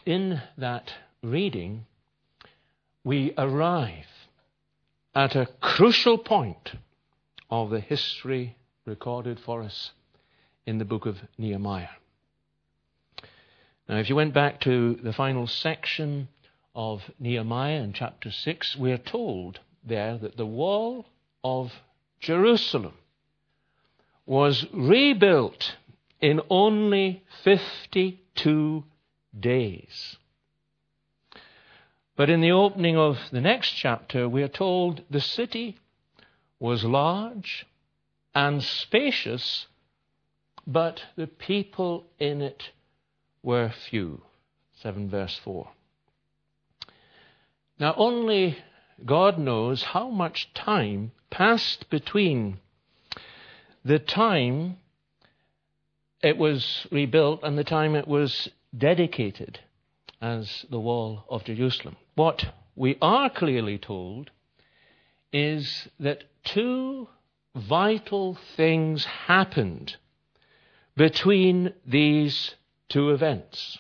in that reading, we arrive at a crucial point of the history recorded for us in the book of Nehemiah. Now, if you went back to the final section of Nehemiah in chapter 6, we are told there that the wall of Jerusalem was rebuilt in only 52 days. But in the opening of the next chapter, we are told the city was large and spacious, but the people in it were few. 7 verse 4. Now, only God knows how much time passed between the time it was rebuilt and the time it was dedicated as the wall of Jerusalem. What we are clearly told is that two vital things happened between these two events.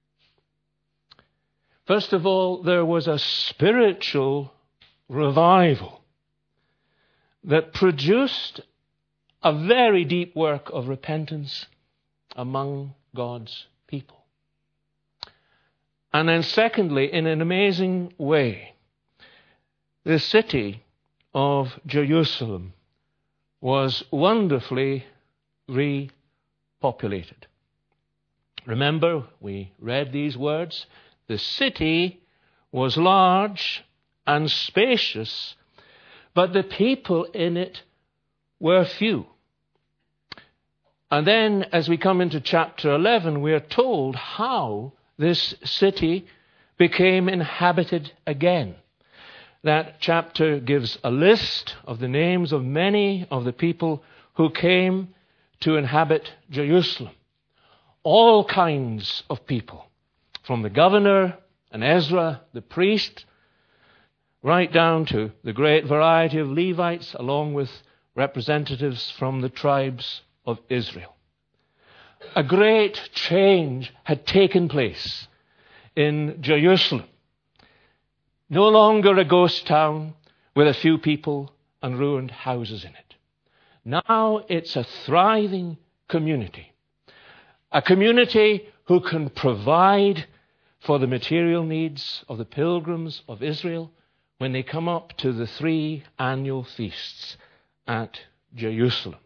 First of all, there was a spiritual revival that produced a very deep work of repentance among God's people. And then secondly, in an amazing way, the city of Jerusalem was wonderfully repopulated. Remember, we read these words. The city was large and spacious, but the people in it were few. And then, as we come into chapter 11, we are told how this city became inhabited again. That chapter gives a list of the names of many of the people who came to inhabit Jerusalem. All kinds of people, from the governor and Ezra, the priest, right down to the great variety of Levites, along with representatives from the tribes of Israel. A great change had taken place in Jerusalem. No longer a ghost town with a few people and ruined houses in it. Now it's a thriving community. A community who can provide for the material needs of the pilgrims of Israel when they come up to the 3 annual feasts at Jerusalem.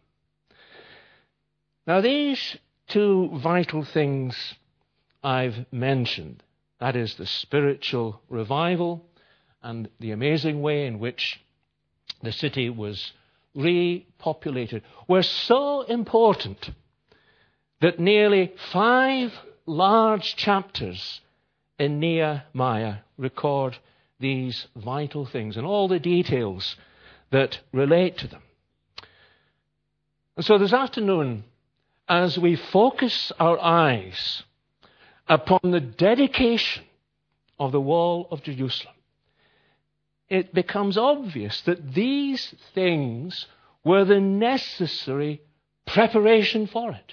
Now, these two vital things I've mentioned, that is the spiritual revival and the amazing way in which the city was repopulated, were so important that nearly 5 large chapters in Nehemiah record these vital things and all the details that relate to them. And so this afternoon, as we focus our eyes upon the dedication of the wall of Jerusalem, it becomes obvious that these things were the necessary preparation for it.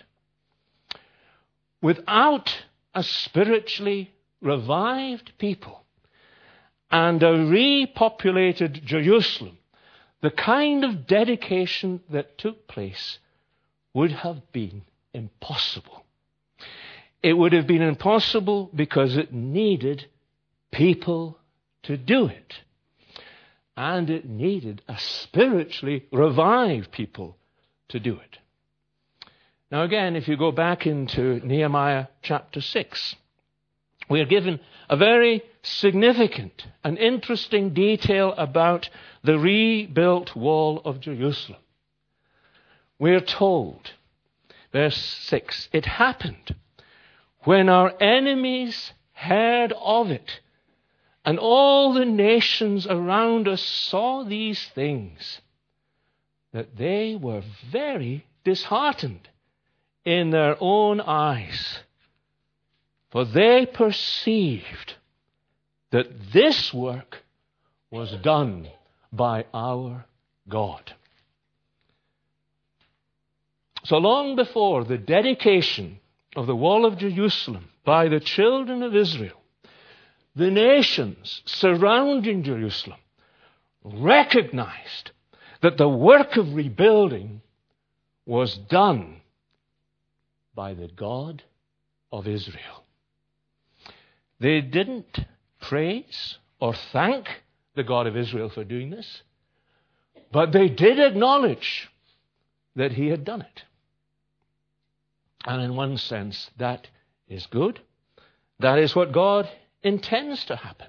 Without a spiritually revived people and a repopulated Jerusalem, the kind of dedication that took place would have been impossible. It would have been impossible because it needed people to do it. And it needed a spiritually revived people to do it. Now again, if you go back into Nehemiah chapter 6, we are given a very significant and interesting detail about the rebuilt wall of Jerusalem. We are told, verse 6, it happened when our enemies heard of it, and all the nations around us saw these things, that they were very disheartened in their own eyes. For they perceived that this work was done by our God. So long before the dedication of the wall of Jerusalem by the children of Israel, the nations surrounding Jerusalem recognized that the work of rebuilding was done by the God of Israel. They didn't praise or thank the God of Israel for doing this, but they did acknowledge that he had done it. And in one sense, that is good. That is what God intends to happen.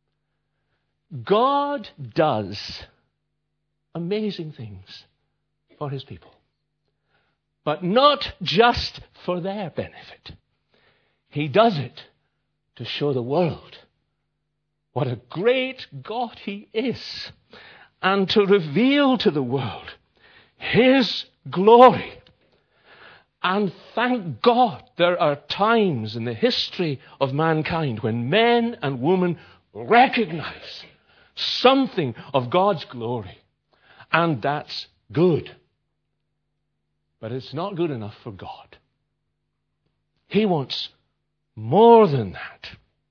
God does amazing things for his people, but not just for their benefit. He does it to show the world what a great God he is, and to reveal to the world his glory. And thank God there are times in the history of mankind when men and women recognize something of God's glory. And that's good. But it's not good enough for God. He wants more than that.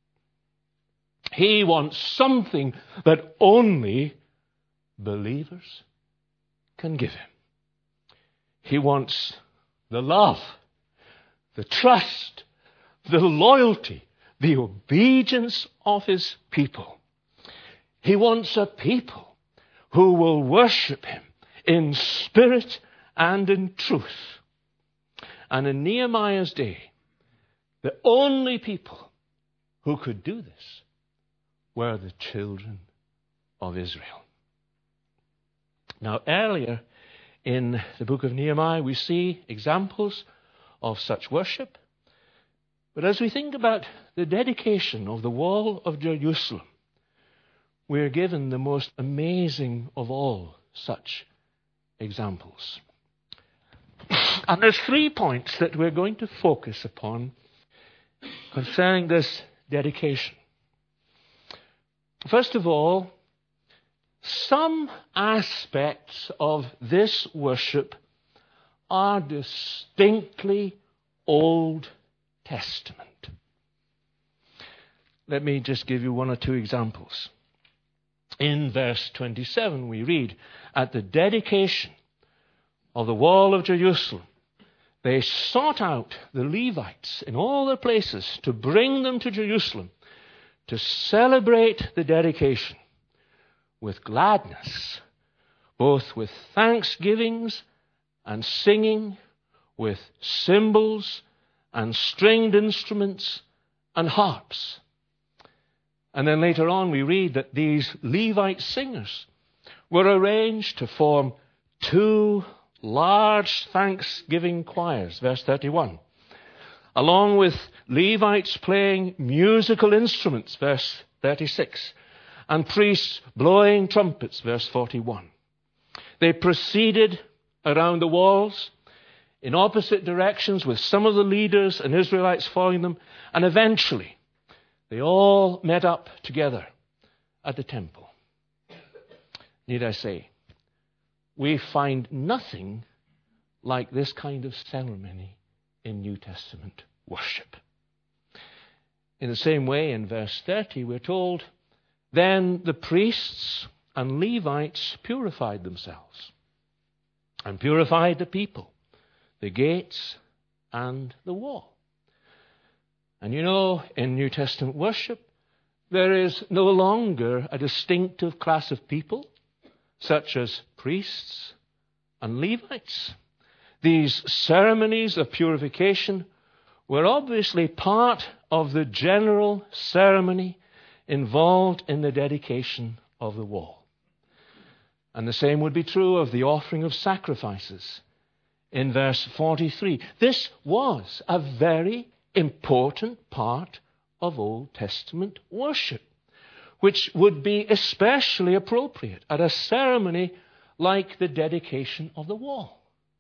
He wants something that only believers can give him. He wants the love, the trust, the loyalty, the obedience of his people. He wants a people who will worship him in spirit and in truth. And in Nehemiah's day, the only people who could do this were the children of Israel. Now, earlier in the book of Nehemiah, we see examples of such worship. But as we think about the dedication of the wall of Jerusalem, we are given the most amazing of all such examples. And there's 3 points that we're going to focus upon concerning this dedication. First of all, some aspects of this worship are distinctly Old Testament. Let me just give you 1 or 2 examples. In verse 27 we read, at the dedication of the wall of Jerusalem, they sought out the Levites in all their places to bring them to Jerusalem to celebrate the dedication with gladness, both with thanksgivings and singing, with cymbals and stringed instruments and harps. And then later on we read that these Levite singers were arranged to form 2 large thanksgiving choirs, verse 31, along with Levites playing musical instruments, verse 36, and priests blowing trumpets, verse 41. They proceeded around the walls in opposite directions with some of the leaders and Israelites following them, and eventually they all met up together at the temple. Need I say, we find nothing like this kind of ceremony in New Testament worship. In the same way, in verse 30, we're told, then the priests and Levites purified themselves and purified the people, the gates and the wall. And you know, in New Testament worship, there is no longer a distinctive class of people, such as priests and Levites. These ceremonies of purification were obviously part of the general ceremony involved in the dedication of the wall. And the same would be true of the offering of sacrifices in verse 43. This was a very important part of Old Testament worship, which would be especially appropriate at a ceremony like the dedication of the wall.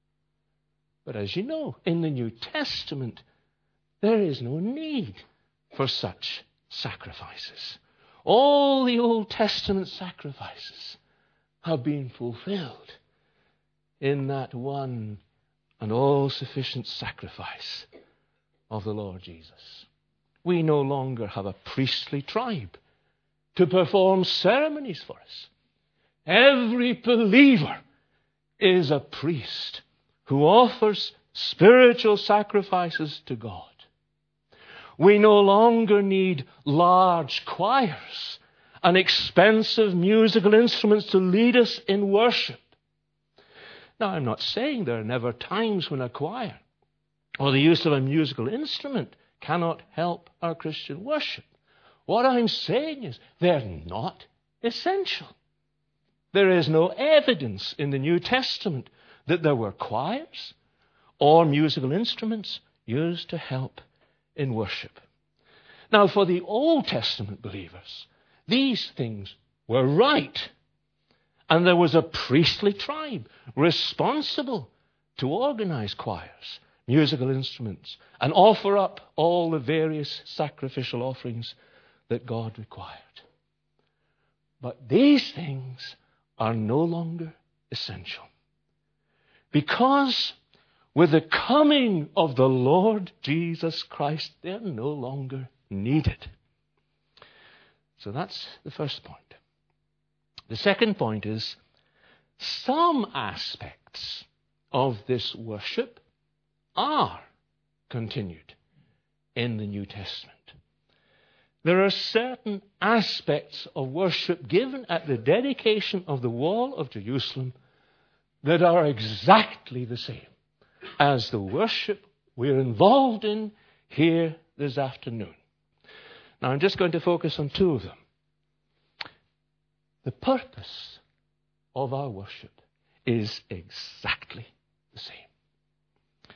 But as you know, in the New Testament, there is no need for such sacrifices. All the Old Testament sacrifices have been fulfilled in that one and all-sufficient sacrifice of the Lord Jesus. We no longer have a priestly tribe to perform ceremonies for us. Every believer is a priest who offers spiritual sacrifices to God. We no longer need large choirs and expensive musical instruments to lead us in worship. Now, I'm not saying there are never times when a choir or the use of a musical instrument cannot help our Christian worship. What I'm saying is they're not essential. There is no evidence in the New Testament that there were choirs or musical instruments used to help in worship. Now, for the Old Testament believers, these things were right. And there was a priestly tribe responsible to organize choirs, musical instruments, and offer up all the various sacrificial offerings that God required. But these things are no longer essential, because with the coming of the Lord Jesus Christ, they're no longer needed. So that's the first point. The second point is some aspects of this worship are continued in the New Testament. There are certain aspects of worship given at the dedication of the wall of Jerusalem that are exactly the same as the worship we're involved in here this afternoon. Now, I'm just going to focus on two of them. The purpose of our worship is exactly the same.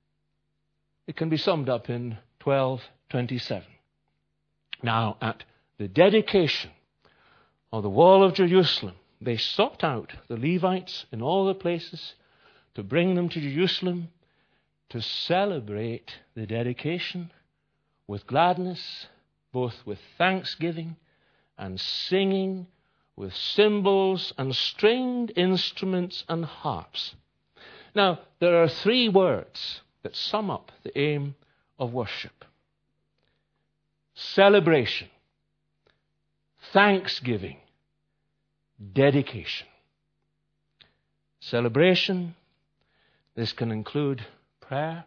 It can be summed up in 12:27. Now, at the dedication of the wall of Jerusalem, they sought out the Levites in all the places to bring them to Jerusalem to celebrate the dedication with gladness, both with thanksgiving and singing, with cymbals and stringed instruments and harps. Now, there are three words that sum up the aim of worship: celebration, thanksgiving, dedication. Celebration, this can include prayer,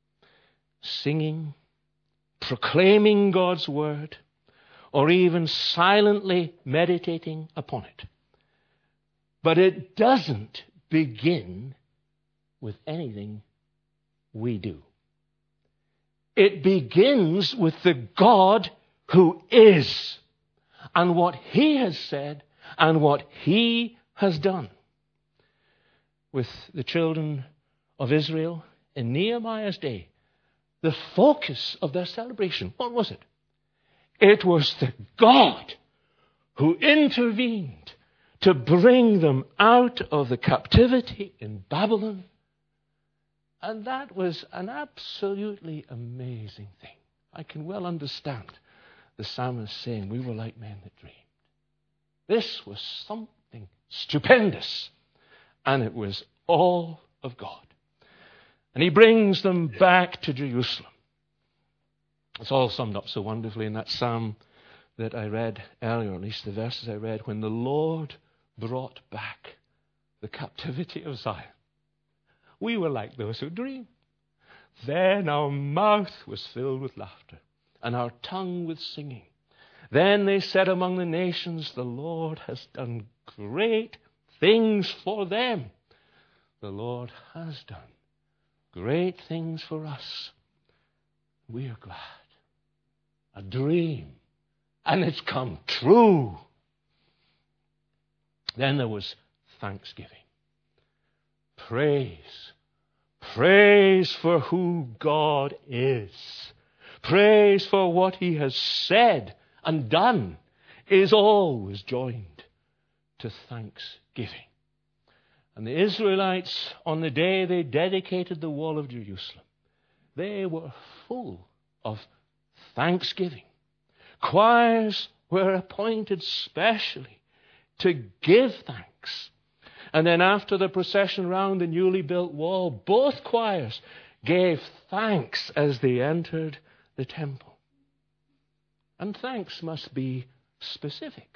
singing, proclaiming God's word, or even silently meditating upon it. But it doesn't begin with anything we do. It begins with the God who is, and what He has said, and what He has done. With the children of Israel in Nehemiah's day, the focus of their celebration, what was it? It was the God who intervened to bring them out of the captivity in Babylon. And that was an absolutely amazing thing. I can well understand the psalmist saying, we were like men that dreamed. This was something stupendous, and it was all of God. And He brings them back to Jerusalem. It's all summed up so wonderfully in that psalm that I read earlier, or at least the verses I read, when the Lord brought back the captivity of Zion. We were like those who dream. Then our mouth was filled with laughter, and our tongue with singing. Then they said among the nations, the Lord has done great things for them. The Lord has done great things for us. We are glad. A dream. And it's come true. Then there was thanksgiving. Praise. Praise for who God is. Praise for what He has said and done is always joined to thanksgiving. And the Israelites, on the day they dedicated the wall of Jerusalem, they were full of thanksgiving. Choirs were appointed specially to give thanks. And then after the procession round the newly built wall, both choirs gave thanks as they entered the temple. And thanks must be specific.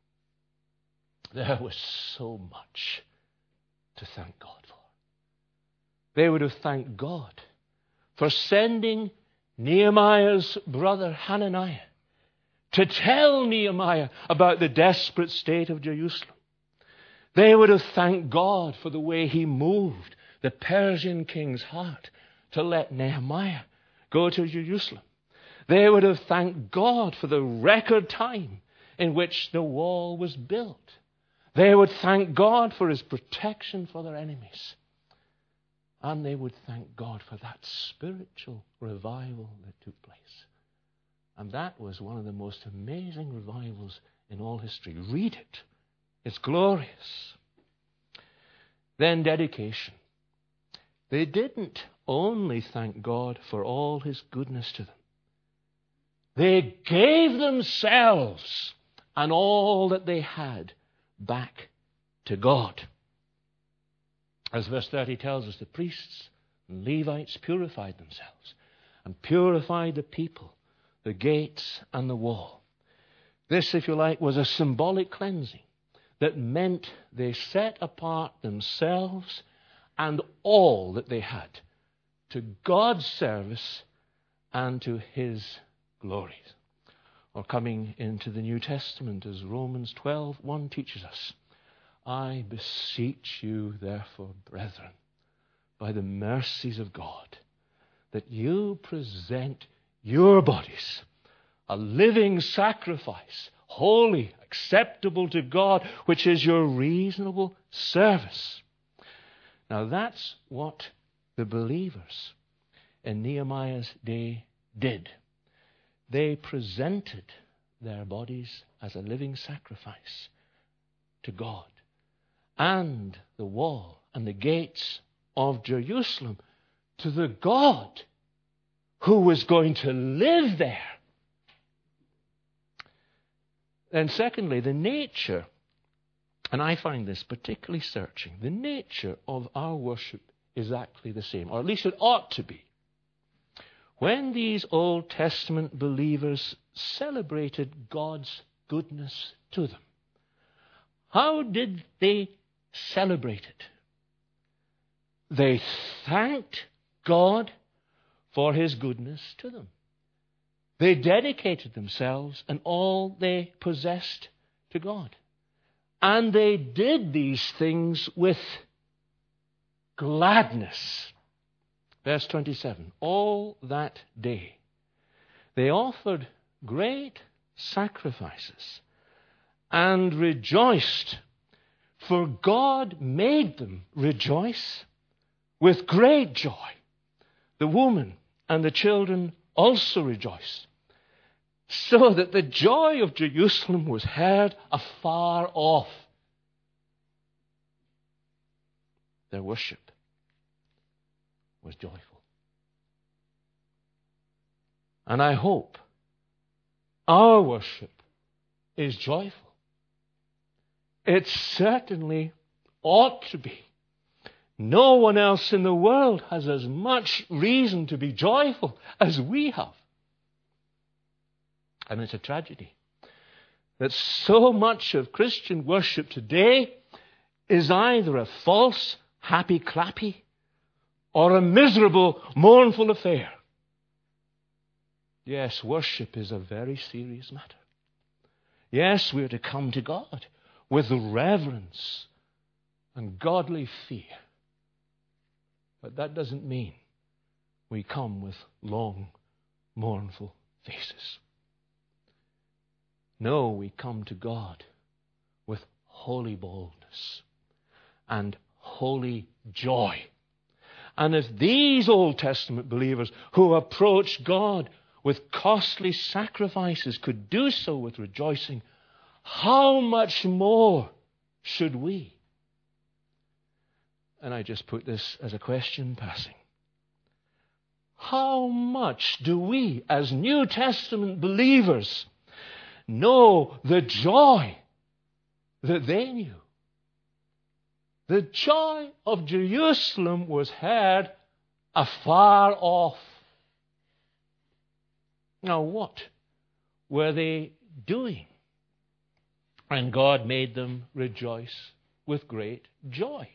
There was so much to thank God for. They would have thanked God for sending Nehemiah's brother Hananiah to tell Nehemiah about the desperate state of Jerusalem. They would have thanked God for the way he moved the Persian king's heart to let Nehemiah go to Jerusalem. They would have thanked God for the record time in which the wall was built. They would thank God for his protection for their enemies. And they would thank God for that spiritual revival that took place. And that was one of the most amazing revivals in all history. Read it. It's glorious. Then dedication. They didn't only thank God for all his goodness to them. They gave themselves and all that they had back to God. As verse 30 tells us, the priests and Levites purified themselves and purified the people, the gates and the wall. This, if you like, was a symbolic cleansing that meant they set apart themselves and all that they had to God's service and to his glory. Or coming into the New Testament, as Romans 12:1 teaches us, I beseech you, therefore, brethren, by the mercies of God, that you present your bodies a living sacrifice, holy, acceptable to God, which is your reasonable service. Now that's what the believers in Nehemiah's day did. They presented their bodies as a living sacrifice to God. And the wall and the gates of Jerusalem to the God who was going to live there. And secondly, the nature, and I find this particularly searching, the nature of our worship is actually the same, or at least it ought to be. When these Old Testament believers celebrated God's goodness to them, how did they celebrate it? They thanked God for his goodness to them. They dedicated themselves and all they possessed to God. And they did these things with gladness. Verse 27, all that day they offered great sacrifices and rejoiced, for God made them rejoice with great joy. The woman and the children also rejoiced, so that the joy of Jerusalem was heard afar off. Their worship was joyful. And I hope our worship is joyful. It certainly ought to be. No one else in the world has as much reason to be joyful as we have. And it's a tragedy that so much of Christian worship today is either a false happy-clappy or a miserable, mournful affair. Yes, worship is a very serious matter. Yes, we are to come to God with reverence and godly fear. But that doesn't mean we come with long, mournful faces. No, we come to God with holy boldness and holy joy. And if these Old Testament believers who approach God with costly sacrifices could do so with rejoicing, how much more should we? And I just put this as a question passing. How much do we, as New Testament believers, know the joy that they knew? The joy of Jerusalem was heard afar off. Now, what were they doing? And God made them rejoice with great joy.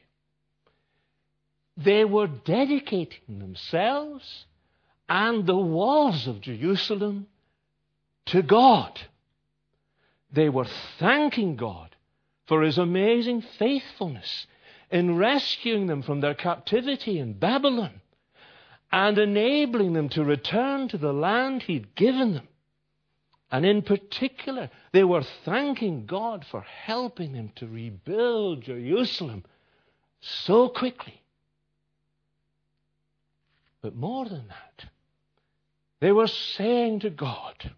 They were dedicating themselves and the walls of Jerusalem to God. They were thanking God for His amazing faithfulness in rescuing them from their captivity in Babylon and enabling them to return to the land He'd given them. And in particular, they were thanking God for helping them to rebuild Jerusalem so quickly. But more than that, they were saying to God,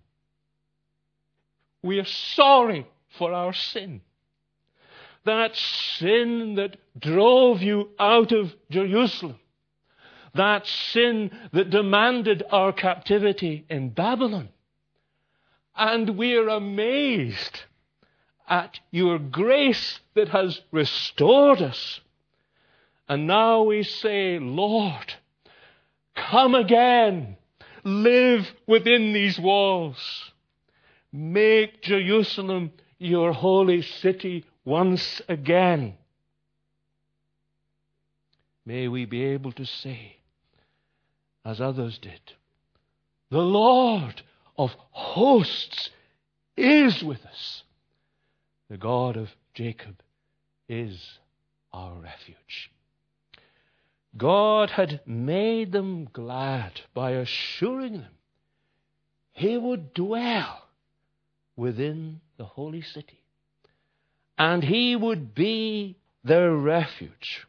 we are sorry for our sin. That sin that drove you out of Jerusalem. That sin that demanded our captivity in Babylon. And we are amazed at your grace that has restored us. And now we say, Lord, come again. Live within these walls. Make Jerusalem your holy city once again. May we be able to say, as others did, the Lord of hosts is with us. The God of Jacob is our refuge. God had made them glad by assuring them He would dwell within the holy city, and He would be their refuge.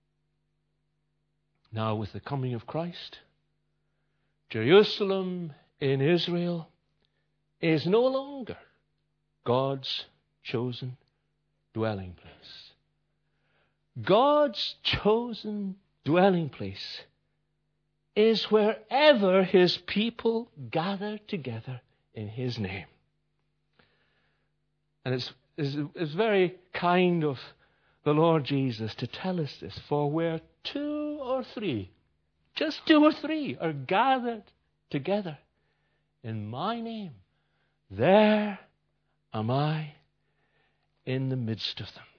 Now, with the coming of Christ, Jerusalem in Israel is no longer God's chosen dwelling place. God's chosen dwelling place is wherever His people gather together in His name. And it's very kind of the Lord Jesus to tell us this. For where two or three, just two or three, are gathered together in my name, there am I in the midst of them.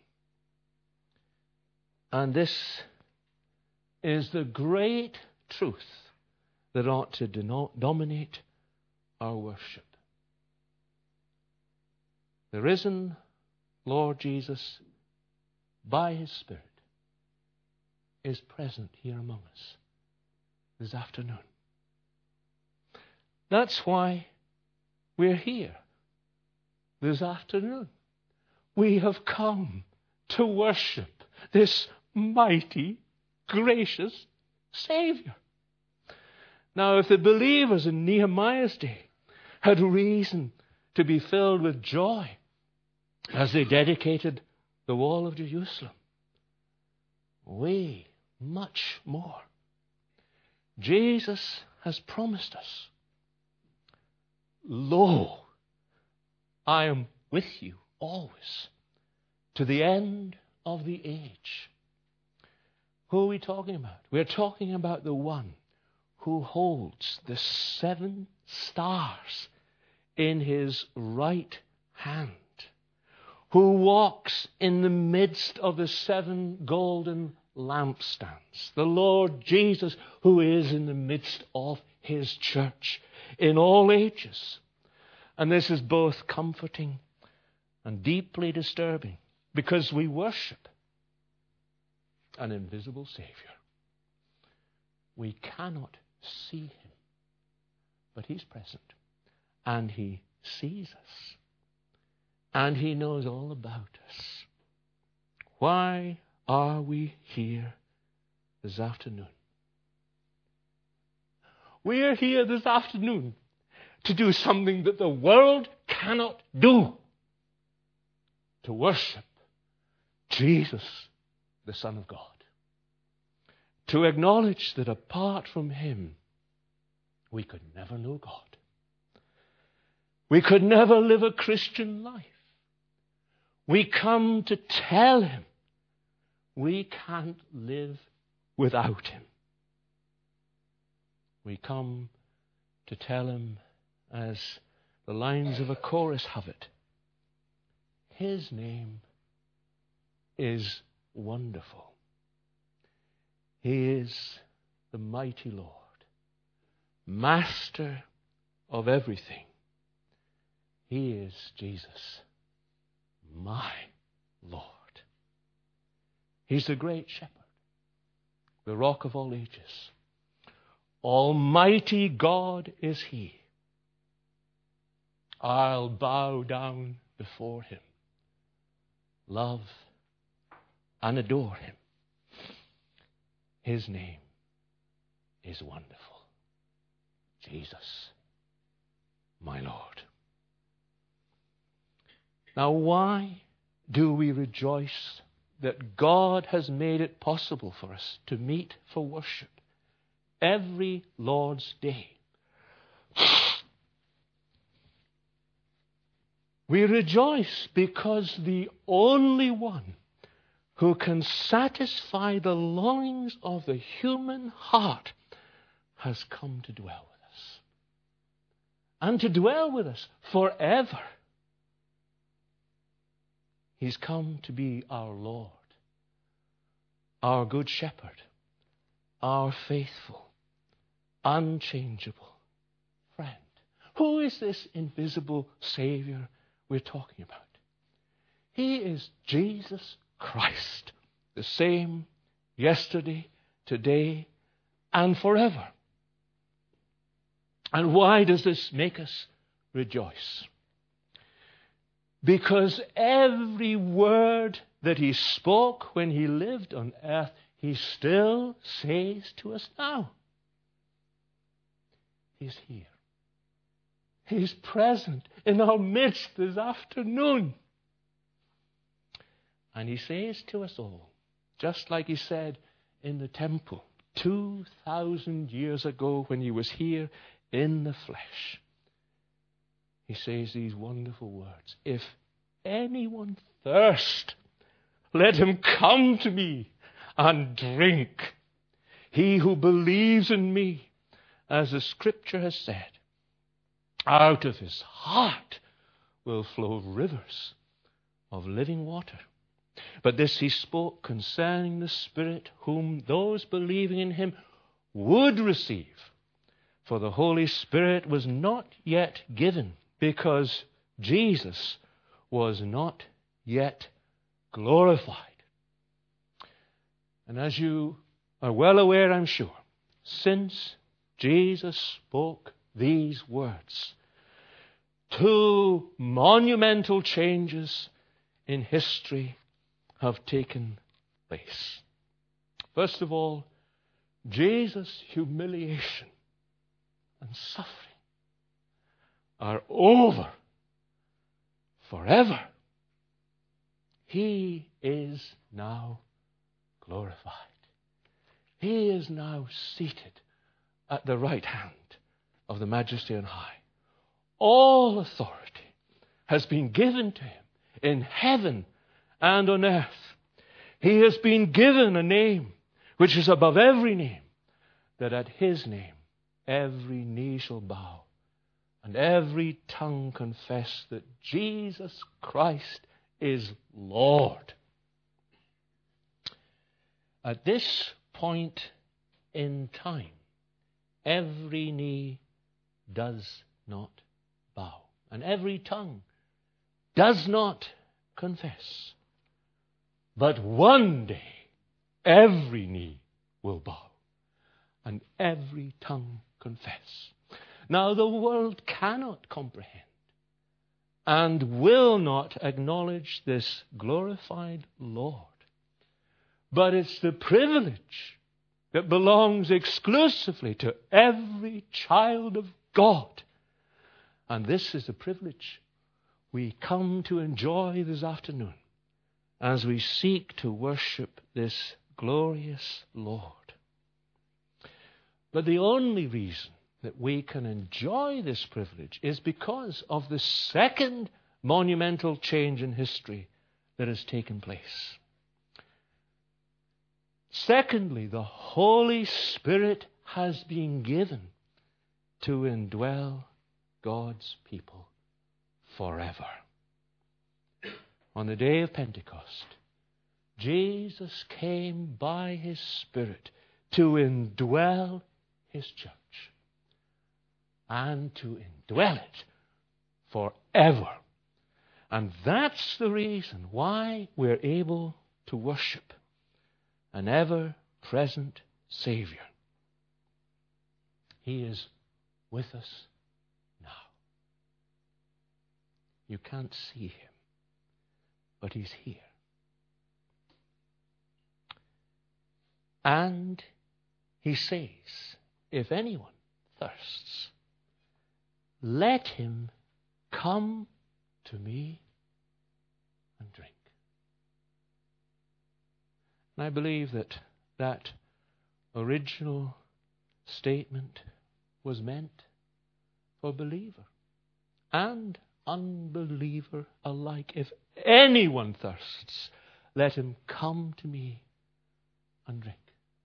And this is the great truth that ought to dominate our worship. The risen Lord Jesus, by His Spirit, is present here among us this afternoon. That's why we're here this afternoon. We have come to worship this mighty, gracious Savior. Now, if the believers in Nehemiah's day had reason to be filled with joy as they dedicated the wall of Jerusalem, we much more. Jesus has promised us, lo, I am with you always to the end of the age. Who are we talking about? We're talking about the one who holds the 7 stars in His right hand, who walks in the midst of the 7 golden lampstands, the Lord Jesus, who is in the midst of His church in all ages. And this is both comforting and deeply disturbing, because we worship an invisible Savior. We cannot see Him, but He's present, and He sees us, and He knows all about us. Why are we here this afternoon? We are here this afternoon to do something that the world cannot do. To worship Jesus, the Son of God. To acknowledge that apart from Him, we could never know God. We could never live a Christian life. We come to tell Him we can't live without Him. we come to tell him, as the lines of a chorus have it, his name is wonderful. He is the mighty Lord, master of everything. He is Jesus, my Lord. He's the great shepherd, the rock of all ages. Almighty God is he. I'll bow down before him, love and adore him. His name is wonderful. Jesus, my Lord. Now, why do we rejoice that God has made it possible for us to meet for worship every Lord's Day? We rejoice because the only one who can satisfy the longings of the human heart has come to dwell with us. And to dwell with us forever. He's come to be our Lord, our good shepherd, our faithful, unchangeable friend. Who is this invisible Savior we're talking about? He is Jesus Christ, the same yesterday, today, and forever. And why does this make us rejoice? Because every word that he spoke when he lived on earth, he still says to us now. He's here. He's present in our midst this afternoon. And he says to us all, just like he said in the temple 2,000 years ago when he was here in the flesh. He says these wonderful words, if anyone thirst, let him come to me and drink. He who believes in me, as the scripture has said, out of his heart will flow rivers of living water. But this he spoke concerning the Spirit, whom those believing in him would receive. For the Holy Spirit was not yet given, because Jesus was not yet glorified. And as you are well aware, I'm sure, since Jesus spoke these words, two monumental changes in history have taken place. First of all, Jesus' humiliation and suffering are over forever. He is now glorified. He is now seated at the right hand of the Majesty on high. All authority has been given to him in heaven and on earth. He has been given a name which is above every name, that at his name every knee shall bow and every tongue confess that Jesus Christ is Lord. At this point in time, every knee does not bow, and every tongue does not confess. But one day, every knee will bow, and every tongue confess. Now, the world cannot comprehend and will not acknowledge this glorified Lord. But it's the privilege that belongs exclusively to every child of God. And this is the privilege we come to enjoy this afternoon as we seek to worship this glorious Lord. But the only reason that we can enjoy this privilege is because of the second monumental change in history that has taken place. Secondly, the Holy Spirit has been given to indwell God's people forever. On the day of Pentecost, Jesus came by His Spirit to indwell His church and to indwell it forever. And that's the reason why we're able to worship an ever-present Savior. He is with us now. You can't see Him, but He's here. And He says, if anyone thirsts, let him come to me and drink. And I believe that that original statement was meant for believer and unbeliever alike. If anyone thirsts, let him come to me and drink.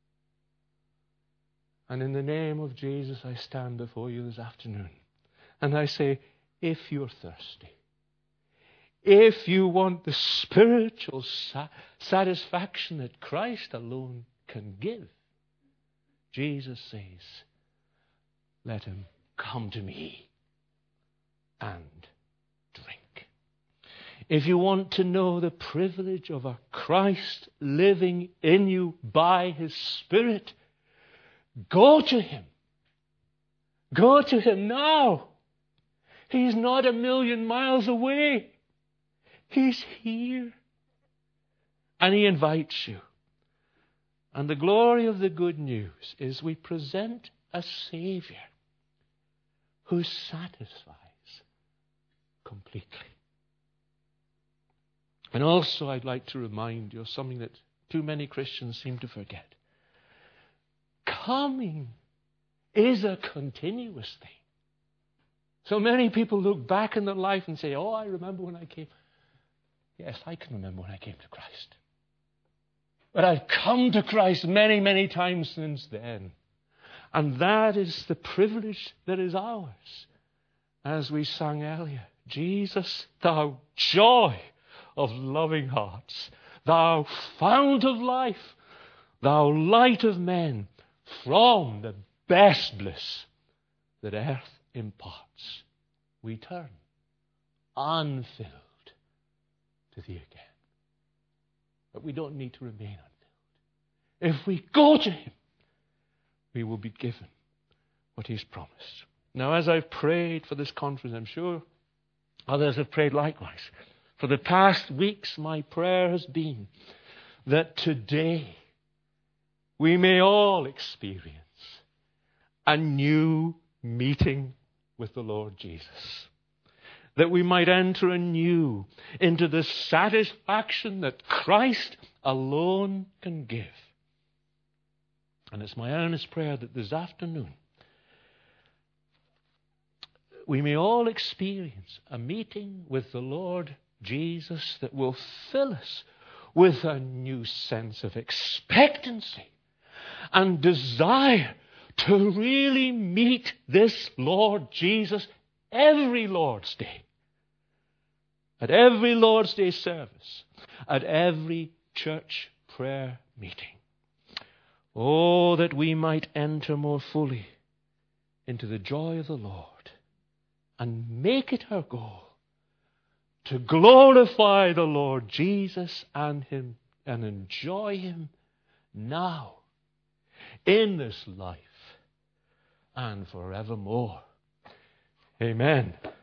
And in the name of Jesus, I stand before you this afternoon and I say, if you're thirsty, if you want the spiritual satisfaction that Christ alone can give, Jesus says, let him come to me and drink. If you want to know the privilege of a Christ living in you by His Spirit, go to Him. Go to Him now. He's not a million miles away. He's here. And He invites you. And the glory of the good news is we present a Savior who satisfies completely. And also I'd like to remind you of something that too many Christians seem to forget. Coming is a continuous thing. So many people look back in their life and say, oh, I remember when I came. Yes, I can remember when I came to Christ. But I've come to Christ many, many times since then. And that is the privilege that is ours. As we sang earlier, Jesus, thou joy of loving hearts, thou fount of life, thou light of men, from the best bliss that earth imparts, we turn unfilled to Thee again. But we don't need to remain unfilled. If we go to Him, we will be given what He's promised. Now, as I've prayed for this conference, I'm sure others have prayed likewise. For the past weeks, my prayer has been that today we may all experience a new meeting with the Lord Jesus. That we might enter anew into the satisfaction that Christ alone can give. And it's my earnest prayer that this afternoon we may all experience a meeting with the Lord Jesus that will fill us with a new sense of expectancy and desire to really meet this Lord Jesus every Lord's Day. At every Lord's Day service. At every church prayer meeting. Oh, that we might enter more fully into the joy of the Lord and make it our goal to glorify the Lord Jesus and Him and enjoy Him now in this life and forevermore. Amen.